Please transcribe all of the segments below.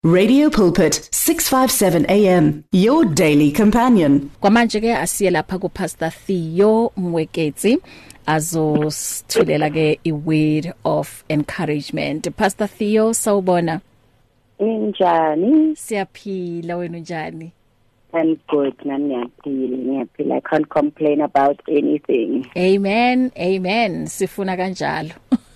Radio Pulpit 657 AM, your daily companion. Kwamanje ke asiye lapha ku Pastor Theo Mweketsi azosithulela ke I word of encouragement. Pastor Theo, sawubona? Njani? Siyaphila, wena njani? I'm good, ngiyaphila. I can't complain about anything. Amen, amen. Sifuna kanjalo.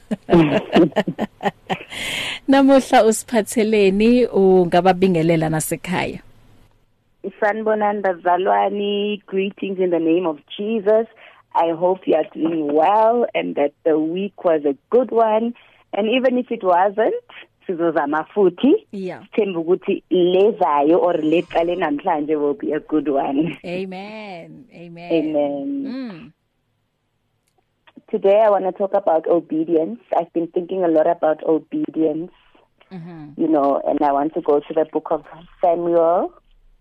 Namuhla usiphatheleni ungababingelela nasekhaya. Sanibonani bazalwane, greetings in the name of Jesus. I hope you are doing well and that the week was a good one, and even if it wasn't, sizozama futhi. Yeah. Themba ukuthi lezayo or leqale namhlanje will be a good one. Amen. Amen. Amen. Today I want to talk about obedience. I've been thinking a lot about obedience, you know, and I want to go to the book of Samuel.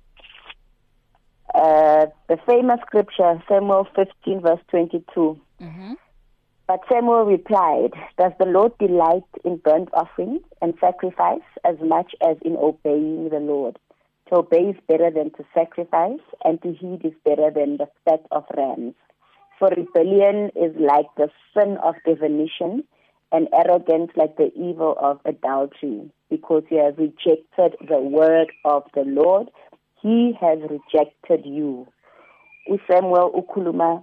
The famous scripture, Samuel 15 verse 22. But Samuel replied, "Does the Lord delight in burnt offerings and sacrifice as much as in obeying the Lord? To obey is better than to sacrifice, and to heed is better than the fat of rams. For rebellion is like the sin of divination, and arrogance like the evil of adultery. Because you have rejected the word of the Lord, he has rejected you." Samuel ukhuluma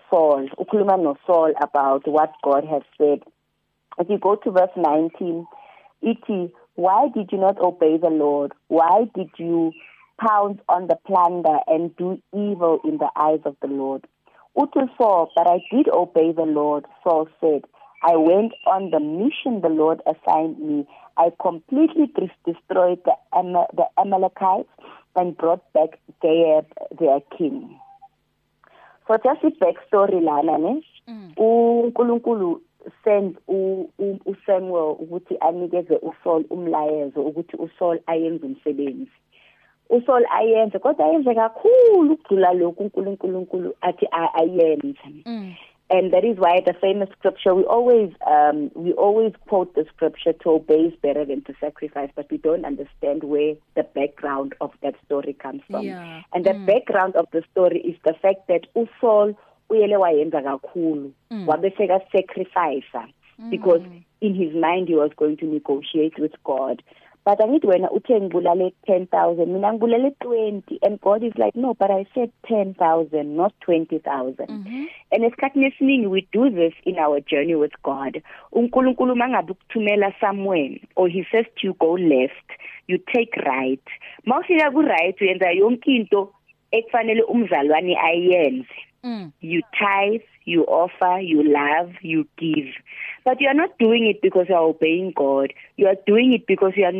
no Saul about what God has said. If you go to verse 19, iti, "Why did you not obey the Lord? Why did you pounce on the plunder and do evil in the eyes of the Lord?" Utu Saul, "But I did obey the Lord." Saul said, "I went on the mission the Lord assigned me. I completely destroyed the Amalekites and brought back their king." So just a backstory lana ne. uNkulunkulu sent uSamuel ukuthi anikeze uSaul umlayezo ukuthi uSaul ayenze umsebenzi. uSaul ayenze kodwa ayenze kakhulu ukudlula lokhu uNkulunkulu athi ayenze. And that is why the famous scripture, we always quote the scripture, to obey is better than to sacrifice, but we don't understand where the background of that story comes from. Yeah. And the background of the story is the fact that uSaul uyele wayenza kakhulu, wabeseka sacrifice, because in his mind he was going to negotiate with God. But angithi wena uthe ngibulale 10,000, mina ngibulale 20, and God is like, "No, but I said 10,000, not 20,000. And esikhathini esiningi we do this in our journey with God. uNkulunkulu mangabe ukuthumela somewhere, or he says to you go left, you take right. Mawufika ku right uyenza yonke into ekufanele umzalwane ayenze. You tithe, you offer, you love, you give. But you are not doing it because you are obeying God. You are doing it because you are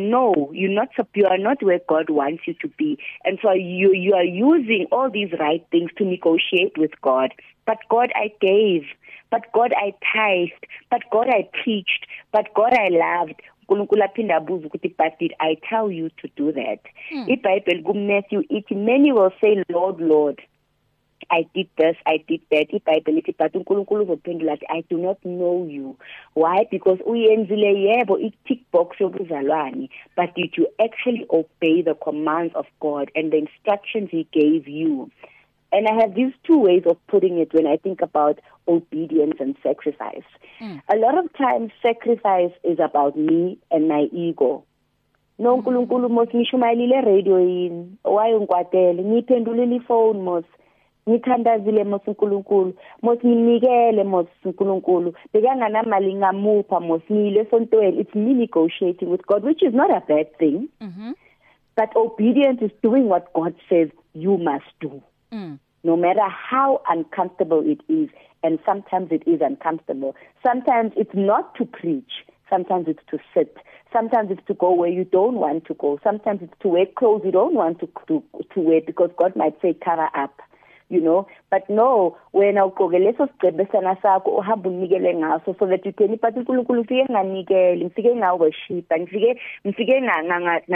not where God wants you to be. And so you are using all these right things to negotiate with God. But God, I gave. But God, I tithed. But God, I preached. But God, I loved. But did I tell you to do that? IBhayibheli kuMatthew ithi, "Many will say, Lord, Lord, I did this, I did that." IBhayibheli but uNkulunkulu uzophendula athi, "I do not know you." Why? Because uyenzile yebo i-tick box yobuzalwane, but did you actually obey the commands of God and the instructions he gave you? And I have these two ways of putting it when I think about obedience and sacrifice. A lot of times sacrifice is about me and my ego. No, uNkulunkulu mos ngishumayelile radio yini, wayo ngikwatele, ngiphendulile ifone mos, ngithandazile mos uNkulunkulu, mos nginikele mos uNkulunkulu, bekanganamali ngamupha mos ngile esontweni. It's me negotiating with God, which is not a bad thing. But obedience is doing what God says you must do. No matter how uncomfortable it is, and sometimes it is uncomfortable. Sometimes it's not to preach. Sometimes it's to sit. Sometimes it's to go where you don't want to go. Sometimes it's to wear clothes you don't want to wear because God might say cover up, you know. But no, when awugqoke leso sigcebesana sakho uhamba unikele ngaso, so that you can but uNkulunkulu ufike nganikele, ngifike ngaworship, ngifike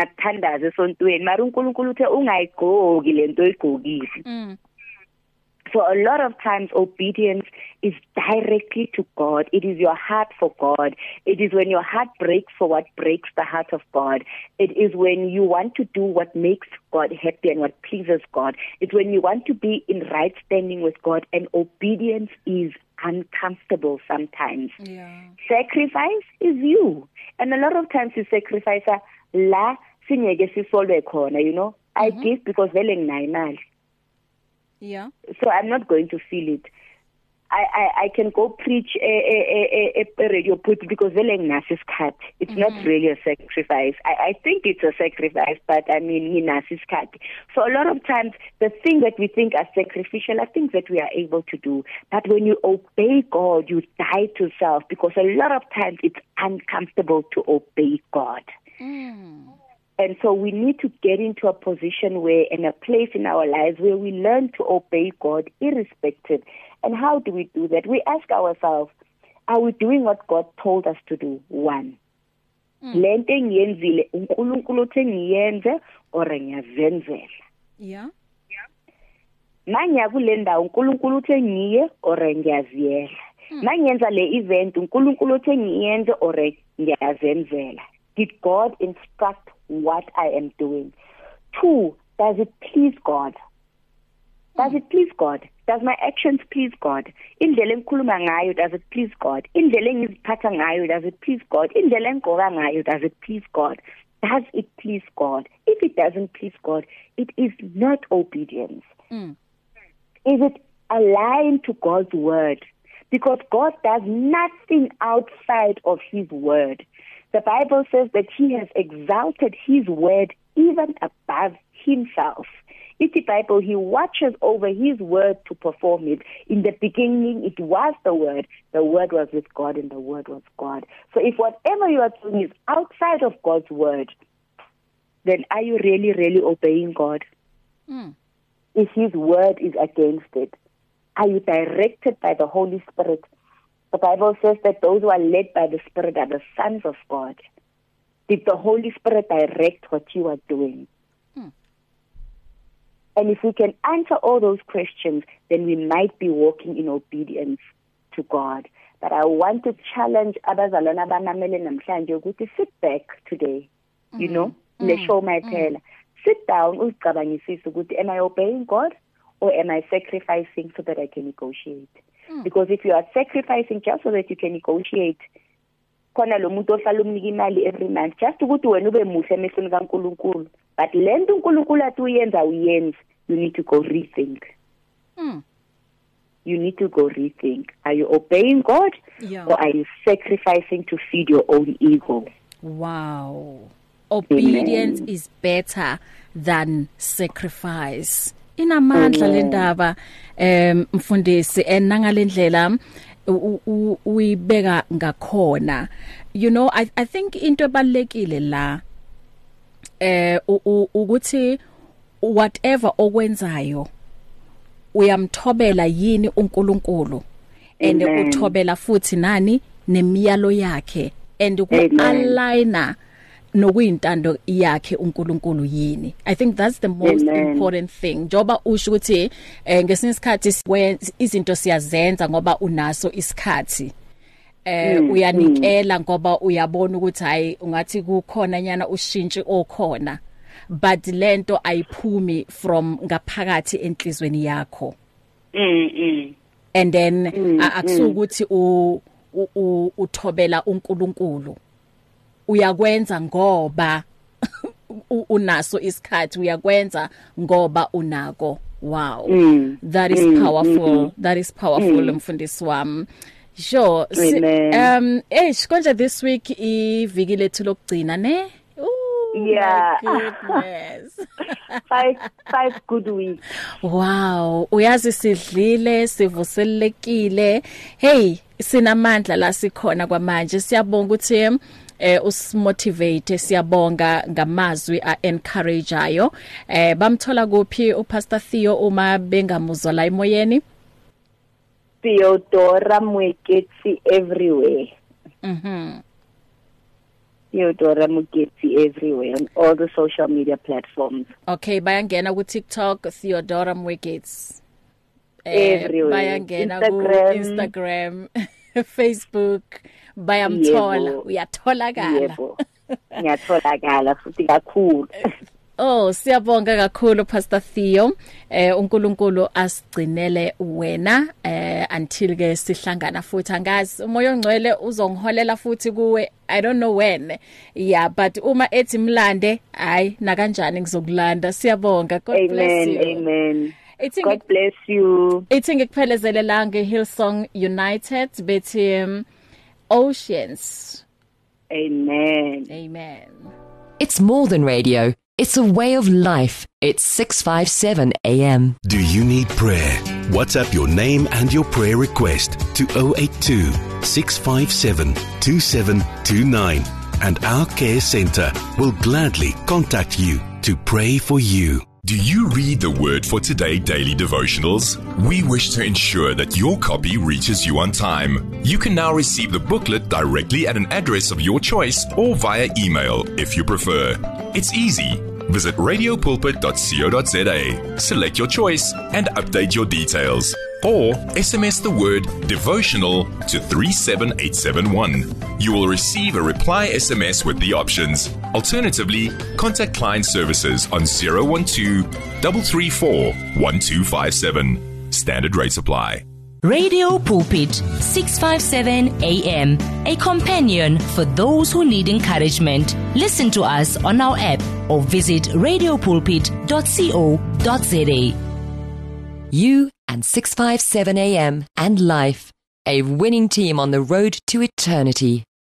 ngathandaza esontweni, mara uNkulunkulu uthe ungayigqoki lento oyigqokile. So a lot of times obedience is directly to God. It is your heart for God. It is when your heart breaks for what breaks the heart of God. It is when you want to do what makes God happy and what pleases God. It's when you want to be in right standing with God, and obedience is uncomfortable sometimes. Yeah. Sacrifice is you. And a lot of times you sacrifice la singeke sisolwe khona, you know. I give because vele nginayo imali. Yeah. So I'm not going to feel it. I can go preach a radio pulpit because vele nginaso isikhathi. It's not really a sacrifice. I think it's a sacrifice, but I mean nginaso isikhathi. So a lot of times the things that we think are sacrificial are things that we are able to do. But when you obey God, you die to self, because a lot of times it's uncomfortable to obey God. And so we need to get into a position where, in a place in our lives where we learn to obey God irrespective. And how do we do that? We ask ourselves, are we doing what God told us to do? One. Lento ngiyenzile uNkulunkulu uthi ngiyenze or ngiyazenzela. Yeah. Manje kule ndawo uNkulunkulu uthi ngiye or ngiyaziyela. Mangenza le event uNkulunkulu uthi ngiyenze or ngiyazenzela. Did God instruct what I am doing? 2, does it please God? Does it please God? Does my actions please God? Indlela engikhuluma ngayo, does it please God? Indlela engiziphatha ngayo, does it please God? Indlela engigqoka ngayo, does it please God? Does it please God? If it doesn't please God, it is not obedience. Is it aligned to God's word? Because God does nothing outside of his word. The Bible says that he has exalted his word even above himself. In the Bible, he watches over his word to perform it. In the beginning, it was the word was with God, and the word was God. So if whatever you are doing is outside of God's word, then are you really, really obeying God? If his word is against it, are you directed by the Holy Spirit? The Bible says that those who are led by the Spirit are the sons of God. Did the Holy Spirit direct what you are doing? And if we can answer all those questions, then we might be walking in obedience to God. But I want to challenge abazalwana banamele namhlanje ukuthi sit back today, you know, le show mayiphela. Sit down uzicabangisise ukuthi, am I obeying God or am I sacrificing so that I can negotiate? Because if you are sacrificing just so that you can negotiate, khona lo muntu ohlala umnika imali every month just ukuthi wena ube muhle emehlweni kaNkulunkulu, but lento uNkulunkulu athi uyenza uyenza, you need to go rethink. You need to go rethink. Are you obeying God or are you sacrificing to feed your own ego? Wow. Obedience is better than sacrifice. Inamandla lendaba mfundisi enangalendlela uyibeka ngakhona. You know, I think into ebalekile la ukuthi whatever okwenzayo uyamthobela yini uNkulunkulu and uthobela futhi nani nemiyalo yakhe and ku-aligna nokuyintando yakhe uNkulunkulu yini. I think that's the most important thing. Njoba usho ukuthi ngesinye isikhathi izinto siyazenza ngoba unaso isikhathi. Uyanikela ngoba uyabona ukuthi hayi ungathi kukhona nyana ushintshe okhona, but lento ayiphumi from ngaphakathi enhlizweni yakho. And then akusukuthi uthobela uNkulunkulu, uyakwenza ngoba unaso isikhathi, uyakwenza ngoba unako. Wow. That is powerful. That is powerful mfundisi wami. Sure. Konje this week iviki lethu lokugcina ne? Yeah. Goodness. 5 good weeks. Wow, uyazi sidlile, sivuselekile. Hey, sinamandla la sikhona kwamanje. Siyabonga ukuthi usmotivate, siyabonga ngamazwi encourage ayo. Bamthola kuphi uPastor Theo uma bengamuzwa la emoyeni? Theodora Mweketsi everywhere. Theodora Mweketsi everywhere on all the social media platforms. Okay, bayangena ku TikTok Theodora Mweketsi. everywhere. bayangena ku Instagram Facebook bayamthola uyatholakala yebo ngiyatholakala futhi kakhulu. Oh siyabonga kakhulu Pastor Theo uNkulunkulu asigcinele wena until ke sihlangana futhi angazi umoya ongcwele uzongiholela futhi kuwe I don't know when yeah but uma ethi mlande hayi na kanjani ngizokulanda siyabonga God bless you amen God bless you. Ithi ngikuphelezele la nge Hillsong United bethi Oceans. Amen. It's more than radio. It's a way of life. It's 657 AM. Do you need prayer? WhatsApp your name and your prayer request to 082 657 2729 and our care center will gladly contact you to pray for you. Do you read the Word for Today daily devotionals? We wish to ensure that your copy reaches you on time. You can now receive the booklet directly at an address of your choice or via email if you prefer. It's easy. Visit radiopulpit.co.za, select your choice and update your details. Or SMS the word devotional to 37871. You will receive a reply SMS with the options. Alternatively, contact client services on 012-334-1257. Standard rates apply. Radio Pulpit, 657 AM, a companion for those who need encouragement. Listen to us on our app or visit radiopulpit.co.za. You and 657 AM and life, a winning team on the road to eternity.